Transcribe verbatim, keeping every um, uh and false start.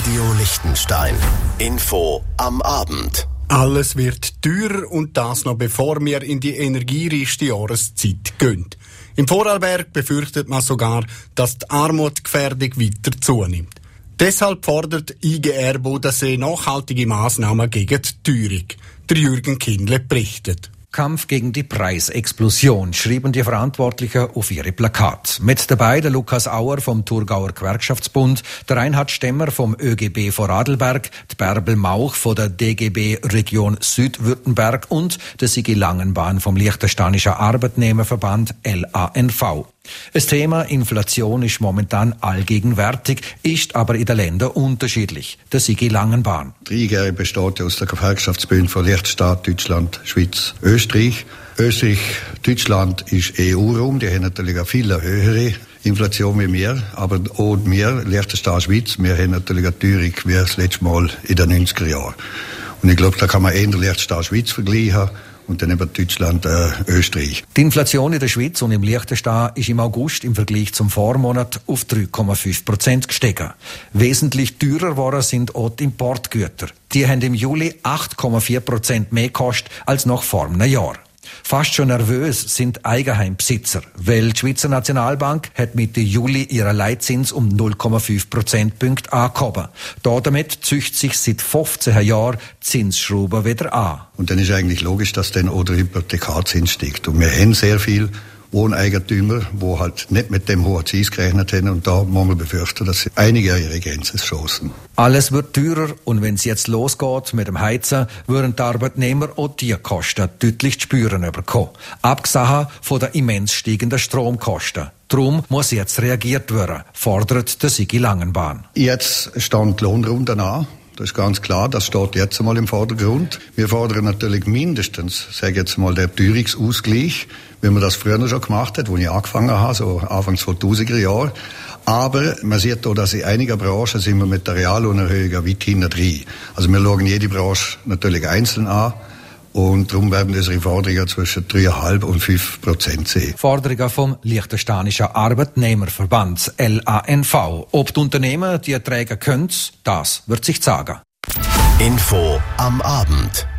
Radio Liechtenstein. Info am Abend. Alles wird teurer und das noch bevor wir in die energiereichste Jahreszeit gehen. Im Vorarlberg befürchtet man sogar, dass die Armutsgefährdung weiter zunimmt. Deshalb fordert I G R Bodensee nachhaltige Massnahmen gegen die Teuerung. Der Jürgen Kindle berichtet. Kampf gegen die Preisexplosion, schrieben die Verantwortlichen auf ihre Plakat. Mit dabei der Lukas Auer vom Thurgauer Gewerkschaftsbund, der Reinhard Stemmer vom Ö G B Vorarlberg, die Bärbel Mauch von der D G B Region Südwürttemberg und der Sigi Langenbahn vom Liechtensteinischen Arbeitnehmerverband L A N V. Das Thema Inflation ist momentan allgegenwärtig, ist aber in den Ländern unterschiedlich. Der Sigi Langenbahn. Die I G R besteht aus der Gewerkschaftsbund von Liechtenstein, Deutschland, Schweiz, Österreich. Österreich, Deutschland ist E U-Raum, die haben natürlich eine viel höhere Inflation wie wir, aber auch wir, Liechtenstein, Schweiz, wir haben natürlich eine Teuerung wie das letzte Mal in den neunziger Jahren. Und ich glaube, da kann man eher Liechtenstein, Schweiz vergleichen. Und dann eben Deutschland, äh, Österreich. Die Inflation in der Schweiz und im Liechtenstein ist im August im Vergleich zum Vormonat auf drei Komma fünf Prozent gestiegen. Wesentlich teurer geworden sind auch die Importgüter. Die haben im Juli acht Komma vier Prozent mehr gekostet als noch vor einem Jahr. Fast schon nervös sind Eigenheimbesitzer, weil die Schweizer Nationalbank hat Mitte Juli ihren Leitzins um null Komma fünf Prozentpunkte angehoben. Damit züchtet sich seit fünfzehn Jahren Zinsschrauben wieder an. Und dann ist eigentlich logisch, dass dann auch der Hypothekarzins steigt. Und wir haben sehr viel Wohneigentümer, die halt nicht mit dem hohen Zins gerechnet haben. Und da muss man befürchten, dass sie einige ihre Grenzen stoßen. Alles wird teurer und wenn es jetzt losgeht mit dem Heizen, würden die Arbeitnehmer auch die Kosten deutlich zu spüren bekommen. Abgesehen von den immens steigenden Stromkosten. Darum muss jetzt reagiert werden, fordert der Sigi Langenbahn. Jetzt stand die Lohnrunde an. Das ist ganz klar, das steht jetzt einmal im Vordergrund. Wir fordern natürlich mindestens, sage jetzt mal, der Teuerungsausgleich, wie man das früher schon gemacht hat, wo ich angefangen habe, so Anfang zweitausender Jahre. Aber man sieht auch, dass in einigen Branchen sind wir mit der Reallohnerhöhung weit hinten drin. Also wir schauen jede Branche natürlich einzeln an. Und darum werden unsere Forderungen zwischen drei Komma fünf und fünf Prozent sein. Forderungen vom Liechtensteinischen Arbeitnehmerverband L A N V. Ob die Unternehmen die tragen können, das wird sich zeigen. Info am Abend.